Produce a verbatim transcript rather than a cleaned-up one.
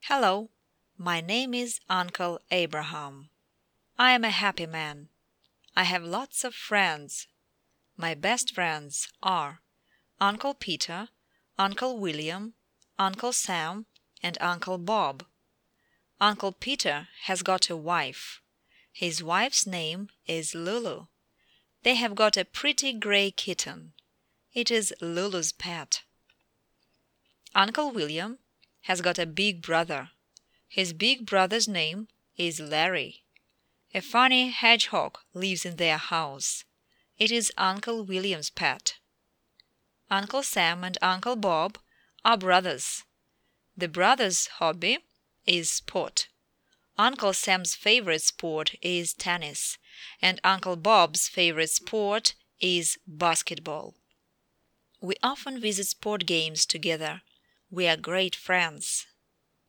Hello, my name is Uncle Abraham. I am a happy man. I have lots of friends. My best friends are Uncle Peter, Uncle William, Uncle Sam, and Uncle Bob. Uncle Peter has got a wife. His wife's name is Lulu. They have got a pretty gray kitten. It is Lulu's pet. Uncle William has got a big brother. His big brother's name is Larry. A funny hedgehog lives in their house. It is Uncle William's pet. Uncle Sam and Uncle Bob are brothers. The brothers' hobby is sport. Uncle Sam's favorite sport is tennis, and Uncle Bob's favorite sport is basketball. We often visit sport games together. We are great friends.